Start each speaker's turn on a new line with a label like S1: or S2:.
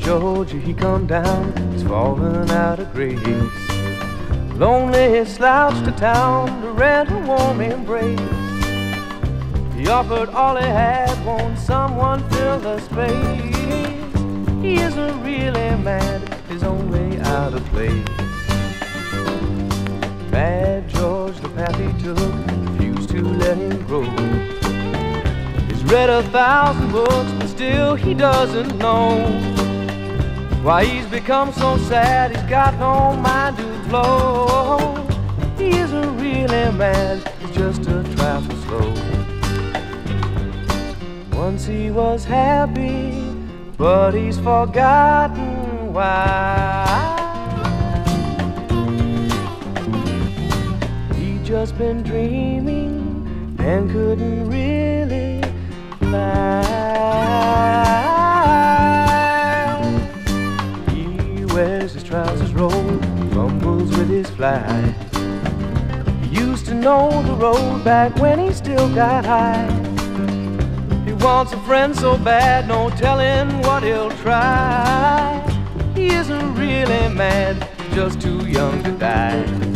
S1: Georgia, he come down, he's fallen out of grace. Lonely, slouched to town to rent a warm embrace. He offered all he had, won't someone fill the space? He isn't really mad, he's only out of place. Bad George, the path he took, refused to let him grow. He's read 1,000 books, but still he doesn't know why he's become so sad. He's got no mind to flow. He isn't really mad, he's just a trifle slow. Once he was happy, but he's forgotten why. He'd just been dreaming and couldn't really fly. He wears his trousers rolled, fumbles with his fly. He used to know the road back when he still got high. He wants a friend so bad, no telling what he'll try. He isn't really mad, he's just too young to die.